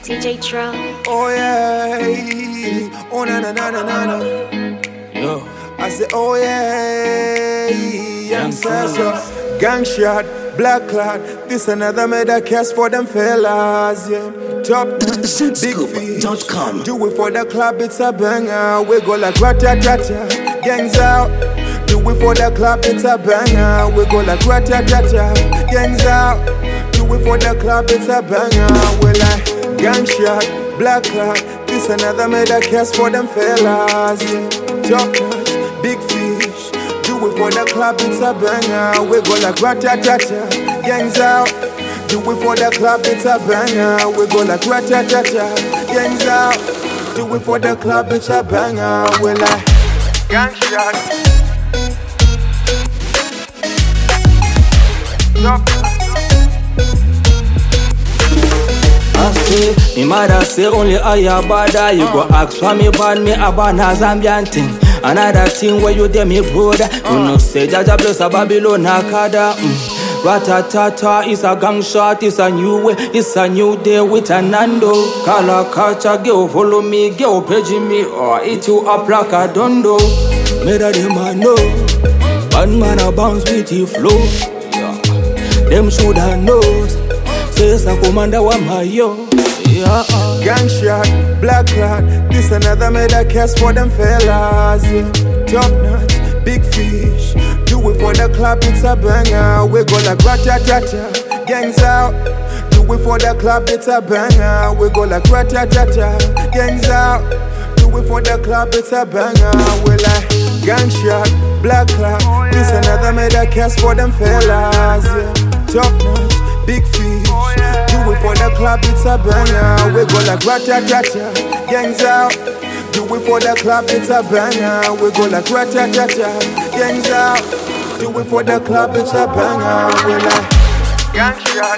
DJ Tro. Oh yeah, oh na na na na na na. Yo, I say oh yeah, young Sasa, gang shot, black clad. This another murder case for them fellas, yeah. Top notch, big fish. Do it for the club, it's a banger. We go like rat-tat-tat-tat, gangs out. Do it for the club, it's a banger. We go like rat-tat-tat-tat, gangs out. Do it for the club, it's a banger. We like gang shot, black clad. This another murder case for them fellas, yeah. Top notch, big fish. Do it for the club, it's a banger. We go like rat-tat-tat-tat, gangs out. Do it for the club, it's a banger. We go like rat-tat-tat-tat, gangs out. Do it for the club, it's a banger. We like gang shot. I say, me mother say only I a bada. You go ask for me bad, me a banana Zambian thing. Another thing where you dem me brother. You know say Jaja bless a Babylon Akada. Rat-a-ta-ta, it's a gang shot, it's a new way, it's a new day with a Nando. Kala culture, girl follow me, girl page me, or eat you up like a dondo. Made a them a know, bad man a bounce with the flow. Yeah. Them shoulda knows, says a commander wa my yo. Yeah. Gang shot, black clad. This another murder case for them fellas, yeah. Top notch, big fish. Do it for the club, it's a banger. We go like rat-tat-tat-tat, gangs out. Do it for the club, it's a banger. We go like rat-tat-tat-tat, gangs out. Do it for the club, it's a banger. We like gang shot, black clad. This another murder case for them fellas, yeah. Top notch, big fish. Do it for the club, it's a banger. We go like rat-tat-tat-tat, gangs out. Do it for the club, it's a banger. We go like rat-tat-tat-tat, gangs out. Do it for the club, it's a banger. We like gang shot.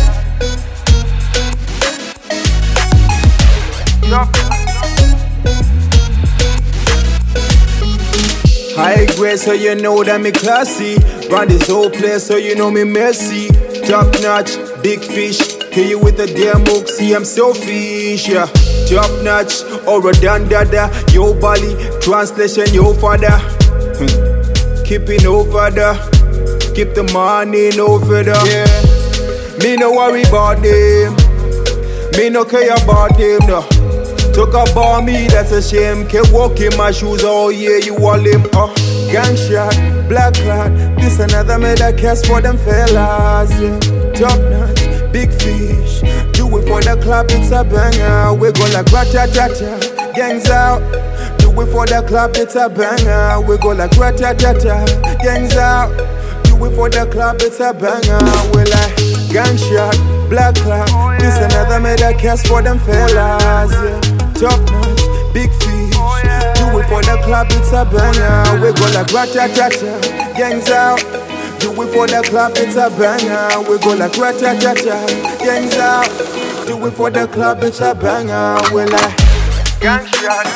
High grade, so you know that me classy. Run this whole place, so you know me messy. Top notch, big fish. Kill you with a damn hook, see I'm selfish, yeah. Top notch, or a dandada. Yo Bali, translation, yo father. Keeping over there, keep the money over there. Yeah. Me no worry about them, me no care about them, no. Talk about me, that's a shame. Can't walk in my shoes, oh yeah, you all him. Gang shot, black clad. This another murder case for them fellas, yeah. Top notch, big fish. Do it for the club, it's a banger. We go like rat-tat-tat-tat, gangs out. Do it for the club, it's a banger. We go like rat-tat-tat-tat, gangs out. Do it for the club, it's a banger. We like gang shot, black clad. This another murder case for them fellas, yeah. Top notch, big fish. Do it for the club, it's a banger. We go like rat-tat-tat-tat, gangs out. Do it for the club, it's a banger. We go like rat-tat-tat-tat, gangs out. Do it for the club, it's a banger. We like gang shot.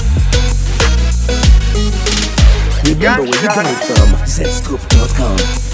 Remember where you got it from, zscoop.com.